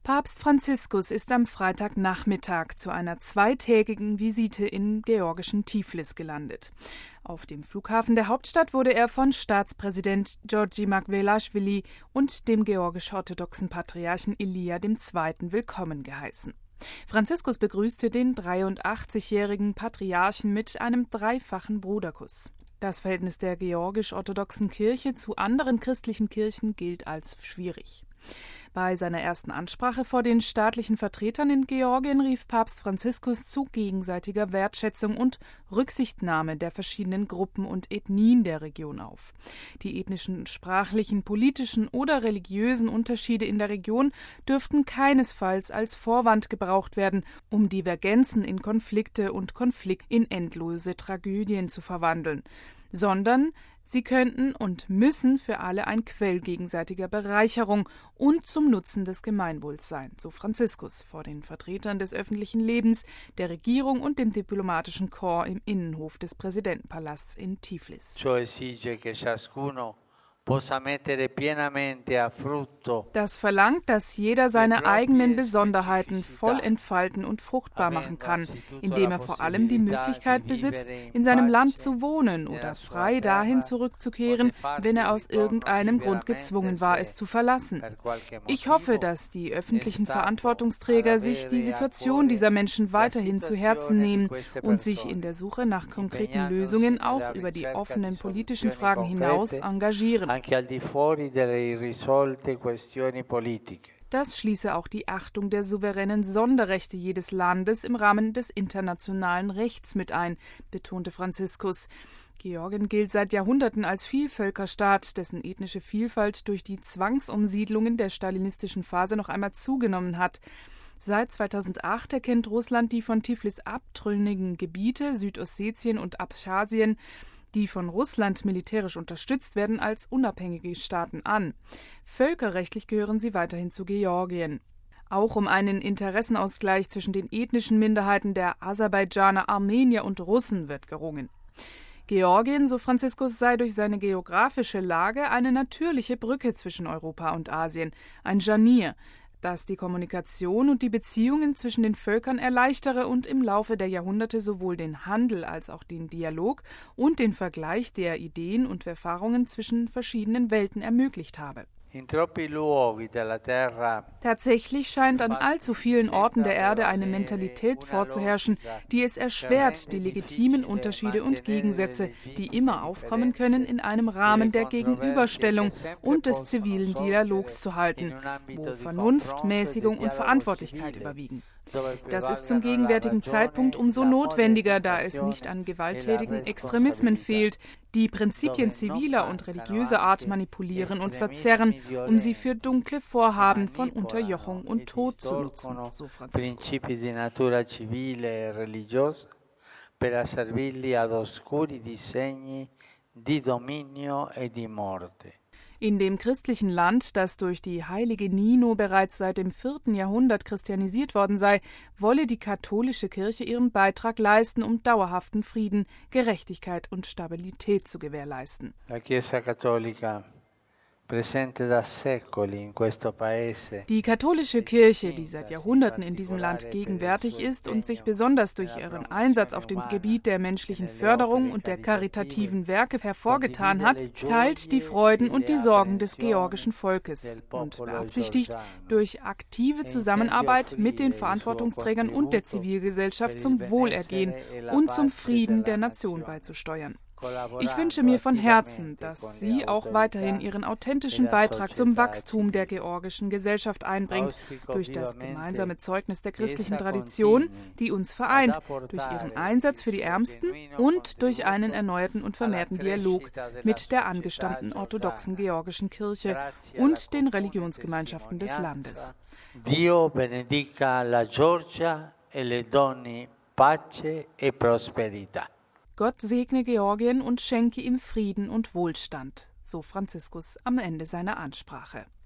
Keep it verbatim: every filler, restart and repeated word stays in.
Papst Franziskus ist am Freitagnachmittag zu einer zweitägigen Visite in georgischen Tiflis gelandet. Auf dem Flughafen der Hauptstadt wurde er von Staatspräsident Giorgi Margvelashvili und dem georgisch-orthodoxen Patriarchen Elia der Zweite willkommen geheißen. Franziskus begrüßte den dreiundachtzigjährigen Patriarchen mit einem dreifachen Bruderkuss. Das Verhältnis der georgisch-orthodoxen Kirche zu anderen christlichen Kirchen gilt als schwierig. Bei seiner ersten Ansprache vor den staatlichen Vertretern in Georgien rief Papst Franziskus zu gegenseitiger Wertschätzung und Rücksichtnahme der verschiedenen Gruppen und Ethnien der Region auf. Die ethnischen, sprachlichen, politischen oder religiösen Unterschiede in der Region dürften keinesfalls als Vorwand gebraucht werden, um Divergenzen in Konflikte und Konflikt in endlose Tragödien zu verwandeln, sondern sie könnten und müssen für alle ein Quell gegenseitiger Bereicherung und zum Nutzen des Gemeinwohls sein, so Franziskus vor den Vertretern des öffentlichen Lebens, der Regierung und dem diplomatischen Korps im Innenhof des Präsidentenpalasts in Tiflis. Das verlangt, dass jeder seine eigenen Besonderheiten voll entfalten und fruchtbar machen kann, indem er vor allem die Möglichkeit besitzt, in seinem Land zu wohnen oder frei dahin zurückzukehren, wenn er aus irgendeinem Grund gezwungen war, es zu verlassen. Ich hoffe, dass die öffentlichen Verantwortungsträger sich die Situation dieser Menschen weiterhin zu Herzen nehmen und sich in der Suche nach konkreten Lösungen auch über die offenen politischen Fragen hinaus engagieren. Das schließe auch die Achtung der souveränen Sonderrechte jedes Landes im Rahmen des internationalen Rechts mit ein, betonte Franziskus. Georgien gilt seit Jahrhunderten als Vielvölkerstaat, dessen ethnische Vielfalt durch die Zwangsumsiedlungen der stalinistischen Phase noch einmal zugenommen hat. Seit zweitausendacht erkennt Russland die von Tiflis abtrünnigen Gebiete Südossetien und Abchasien, die von Russland militärisch unterstützt werden, als unabhängige Staaten an. Völkerrechtlich gehören sie weiterhin zu Georgien. Auch um einen Interessenausgleich zwischen den ethnischen Minderheiten der Aserbaidschaner, Armenier und Russen wird gerungen. Georgien, so Franziskus, sei durch seine geografische Lage eine natürliche Brücke zwischen Europa und Asien, ein Scharnier, das die Kommunikation und die Beziehungen zwischen den Völkern erleichtere und im Laufe der Jahrhunderte sowohl den Handel als auch den Dialog und den Vergleich der Ideen und Erfahrungen zwischen verschiedenen Welten ermöglicht habe. Tatsächlich scheint an allzu vielen Orten der Erde eine Mentalität vorzuherrschen, die es erschwert, die legitimen Unterschiede und Gegensätze, die immer aufkommen können, in einem Rahmen der Gegenüberstellung und des zivilen Dialogs zu halten, wo Vernunft, Mäßigung und Verantwortlichkeit überwiegen. Das ist zum gegenwärtigen Zeitpunkt umso notwendiger, da es nicht an gewalttätigen Extremismen fehlt, die Prinzipien ziviler und religiöser Art manipulieren und verzerren, um sie für dunkle Vorhaben von Unterjochung und Tod zu nutzen, so Franziskus. In dem christlichen Land, das durch die heilige Nino bereits seit dem vierten Jahrhundert christianisiert worden sei, wolle die katholische Kirche ihren Beitrag leisten, um dauerhaften Frieden, Gerechtigkeit und Stabilität zu gewährleisten. La Chiesa Cattolica, presente da secoli in questo paese. Die katholische Kirche, die seit Jahrhunderten in diesem Land gegenwärtig ist und sich besonders durch ihren Einsatz auf dem Gebiet der menschlichen Förderung und der karitativen Werke hervorgetan hat, teilt die Freuden und die Sorgen des georgischen Volkes und beabsichtigt, durch aktive Zusammenarbeit mit den Verantwortungsträgern und der Zivilgesellschaft zum Wohlergehen und zum Frieden der Nation beizusteuern. Ich wünsche mir von Herzen, dass sie auch weiterhin ihren authentischen Beitrag zum Wachstum der georgischen Gesellschaft einbringt, durch das gemeinsame Zeugnis der christlichen Tradition, die uns vereint, durch ihren Einsatz für die Ärmsten und durch einen erneuerten und vermehrten Dialog mit der angestammten orthodoxen georgischen Kirche und den Religionsgemeinschaften des Landes. Dio benedica la Georgia e le donne pace e prosperità. Gott segne Georgien und schenke ihm Frieden und Wohlstand, so Franziskus am Ende seiner Ansprache.